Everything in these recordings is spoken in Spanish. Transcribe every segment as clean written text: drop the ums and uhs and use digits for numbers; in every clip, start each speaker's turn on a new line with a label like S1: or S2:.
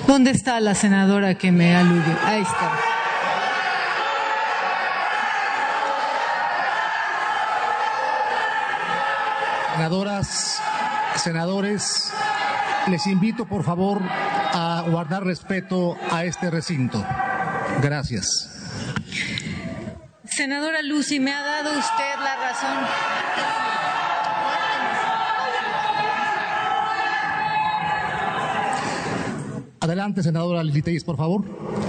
S1: ¿Dónde está la senadora que me aludió? Ahí está.
S2: Senadoras, senadores, les invito por favor a guardar respeto a este recinto. Gracias.
S1: Senadora Lucy, me ha dado usted la razón.
S2: Adelante, senadora Lili Telles, por favor.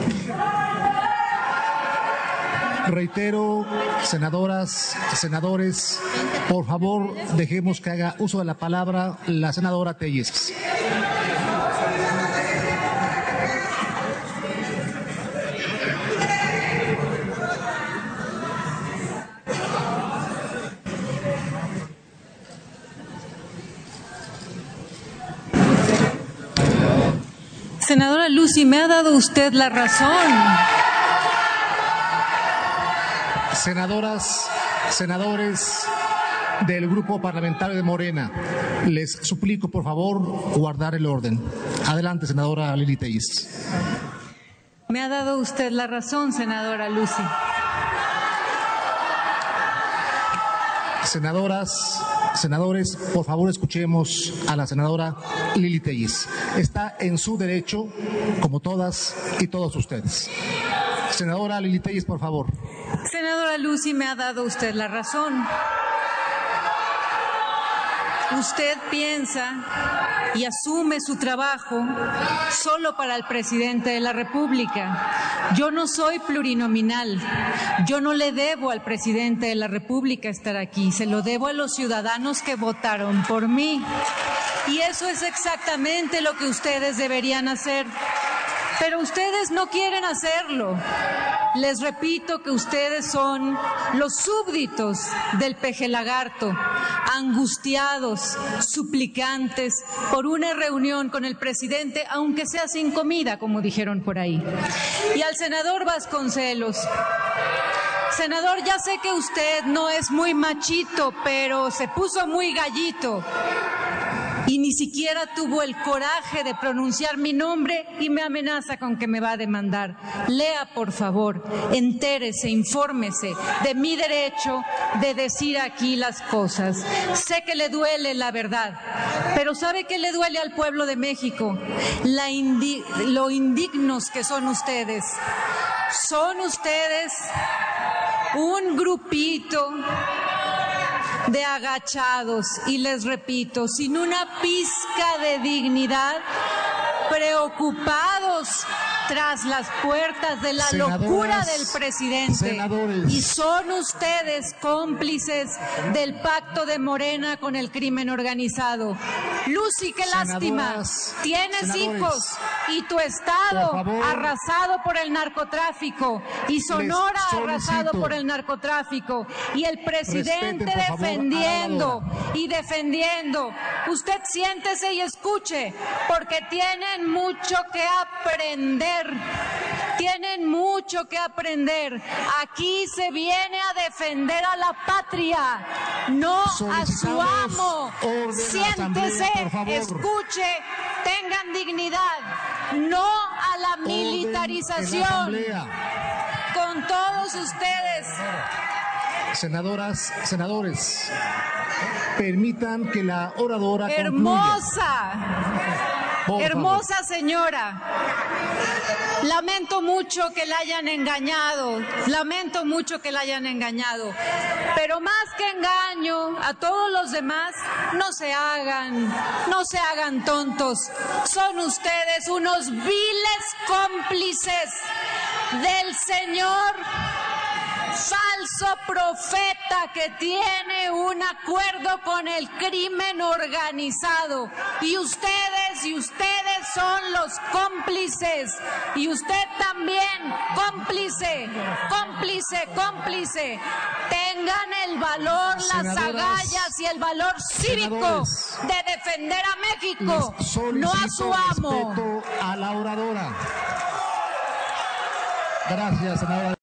S2: Reitero, senadoras, senadores, por favor, dejemos que haga uso de la palabra la senadora Telles.
S1: Senadora Lucy, me ha dado usted la razón.
S2: Senadoras, senadores del Grupo Parlamentario de Morena, les suplico por favor guardar el orden. Adelante, senadora Lili Telles.
S1: Me ha dado usted la razón, senadora Lucy.
S2: Senadoras, senadores, por favor escuchemos a la senadora Lili Telles. Está en su derecho, como todas y todos ustedes. Senadora Lili Telles, por favor.
S1: Senadora Lucy, me ha dado usted la razón. Usted piensa y asume su trabajo solo para el presidente de la República. Yo no soy plurinominal. Yo no le debo al presidente de la República estar aquí. Se lo debo a los ciudadanos que votaron por mí. Y eso es exactamente lo que ustedes deberían hacer. Pero ustedes no quieren hacerlo. Les repito que ustedes son los súbditos del peje lagarto, angustiados, suplicantes por una reunión con el presidente, aunque sea sin comida, como dijeron por ahí. Y al senador Vasconcelos. Senador, ya sé que usted no es muy machito, pero se puso muy gallito. Y ni siquiera tuvo el coraje de pronunciar mi nombre y me amenaza con que me va a demandar. Lea, por favor, entérese, infórmese de mi derecho de decir aquí las cosas. Sé que le duele la verdad, pero ¿sabe qué le duele al pueblo de México? Lo indignos que son ustedes. Son ustedes un grupito de agachados, y les repito, sin una pizca de dignidad, preocupados tras las puertas de la locura del presidente. Y son ustedes cómplices del pacto de Morena con el crimen organizado. Lucy, qué lástima. Tienes hijos y tu estado arrasado por el narcotráfico y Sonora arrasado por el narcotráfico y el presidente defendiendo y defendiendo. Usted siéntese y escuche, porque tienen mucho que aprender. Tienen mucho que aprender. Aquí se viene a defender a la patria, no a su amo. Siéntese, escuche, tengan dignidad, no a la militarización. Con todos ustedes.
S2: Senadoras, senadores, permitan que la oradora
S1: hermosa, hermosa señora. Lamento mucho que la hayan engañado, pero más que engaño a todos los demás, no se hagan tontos. Son ustedes unos viles cómplices del señor falso profeta que tiene un acuerdo con el crimen organizado. Y ustedes son los cómplices. Y usted también, cómplice. Tengan el valor, las agallas y el valor cívico de defender a México, no a su amo.
S2: Respeto a la oradora. Gracias, senadora.